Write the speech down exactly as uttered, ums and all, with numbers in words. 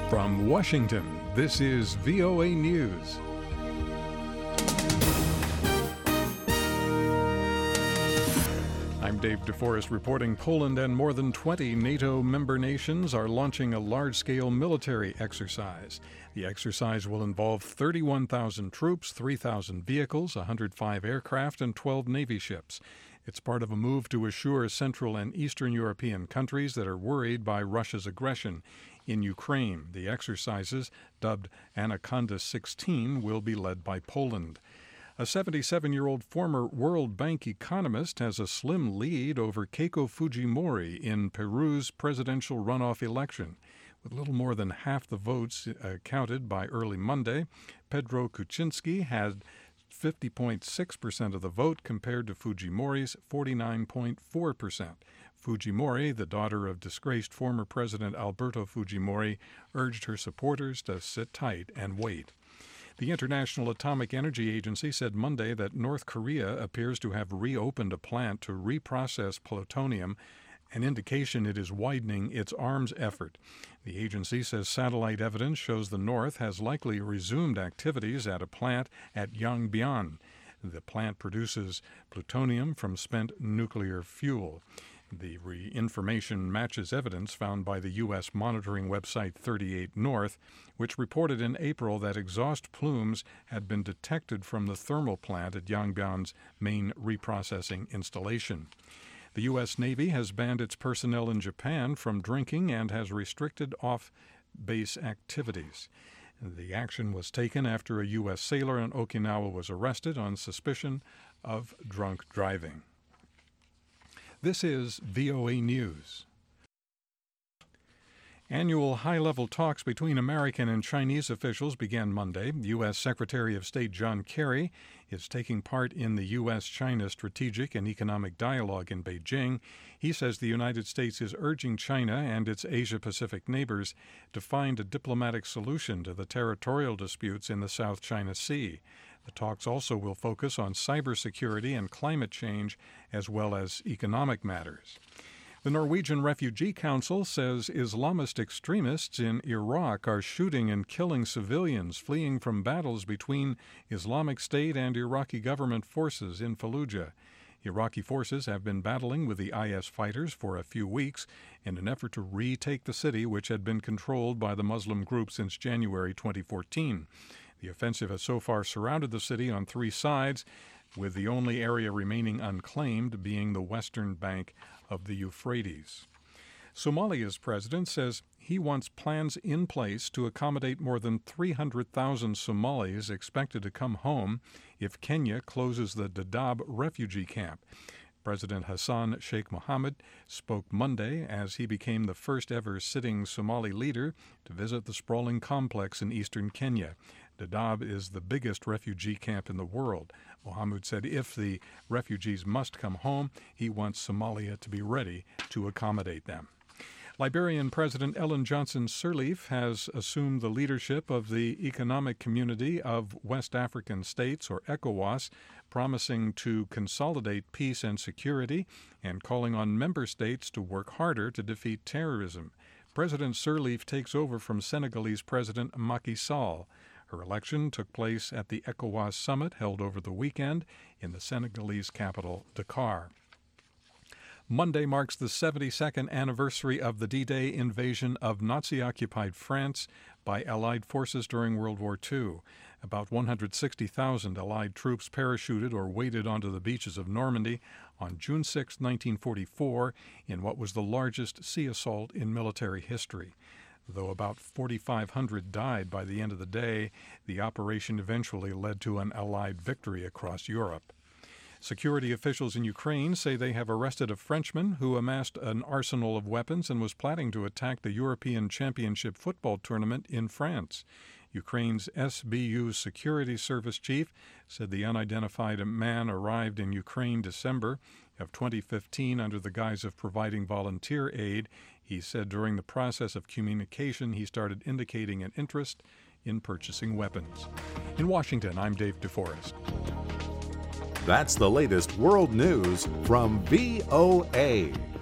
From Washington, this is V O A News. I'm Dave DeForest reporting Poland and more than twenty NATO member nations are launching a large-scale military exercise. The exercise will involve thirty-one thousand troops, three thousand vehicles, one hundred five aircraft, and twelve Navy ships. It's part of a move to assure Central and Eastern European countries that are worried by Russia's aggression in Ukraine. The exercises, dubbed Anaconda sixteen, will be led by Poland. A seventy-seven-year-old former World Bank economist has a slim lead over Keiko Fujimori in Peru's presidential runoff election. With little more than half the votes uh, counted by early Monday, Pedro Kuczynski had fifty point six percent of the vote compared to Fujimori's forty-nine point four percent. Fujimori, the daughter of disgraced former President Alberto Fujimori, urged her supporters to sit tight and wait. The International Atomic Energy Agency said Monday that North Korea appears to have reopened a plant to reprocess plutonium, an indication it is widening its arms effort. The agency says satellite evidence shows the North has likely resumed activities at a plant at Yongbyon. The plant produces plutonium from spent nuclear fuel. The re- information matches evidence found by the U S monitoring website thirty-eight North, which reported in April that exhaust plumes had been detected from the thermal plant at Yongbyon's main reprocessing installation. The U S Navy has banned its personnel in Japan from drinking and has restricted off-base activities. The action was taken after a U S sailor in Okinawa was arrested on suspicion of drunk driving. This is V O A News. Annual high-level talks between American and Chinese officials began Monday. U S. Secretary of State John Kerry is taking part in the U S China Strategic and Economic Dialogue in Beijing. He says the United States is urging China and its Asia-Pacific neighbors to find a diplomatic solution to the territorial disputes in the South China Sea. The talks also will focus on cybersecurity and climate change, as well as economic matters. The Norwegian Refugee Council says Islamist extremists in Iraq are shooting and killing civilians fleeing from battles between Islamic State and Iraqi government forces in Fallujah. Iraqi forces have been battling with the I S fighters for a few weeks in an effort to retake the city, which had been controlled by the Muslim group since January twenty fourteen. The offensive has so far surrounded the city on three sides, with the only area remaining unclaimed being the western bank of the Euphrates. Somalia's president says he wants plans in place to accommodate more than three hundred thousand Somalis expected to come home if Kenya closes the Dadaab refugee camp. President Hassan Sheikh Mohamud spoke Monday as he became the first ever sitting Somali leader to visit the sprawling complex in eastern Kenya. Dadaab is the biggest refugee camp in the world. Mohamud said if the refugees must come home, he wants Somalia to be ready to accommodate them. Liberian President Ellen Johnson Sirleaf has assumed the leadership of the Economic Community of West African States, or ECOWAS, promising to consolidate peace and security and calling on member states to work harder to defeat terrorism. President Sirleaf takes over from Senegalese President Macky Sall. Her election took place at the ECOWAS summit held over the weekend in the Senegalese capital, Dakar. Monday marks the seventy-second anniversary of the D-Day invasion of Nazi-occupied France by Allied forces during World War Two. About one hundred sixty thousand Allied troops parachuted or waded onto the beaches of Normandy on June sixth, nineteen forty-four, in what was the largest sea assault in military history. Though about forty-five hundred died by the end of the day, the operation eventually led to an Allied victory across Europe. Security officials in Ukraine say they have arrested a Frenchman who amassed an arsenal of weapons and was planning to attack the European Championship football tournament in France. Ukraine's S B U security service chief said the unidentified man arrived in Ukraine December of twenty fifteen under the guise of providing volunteer aid. He said during the process of communication he started indicating an interest in purchasing weapons. In Washington, I'm Dave DeForest. That's the latest world news from V O A.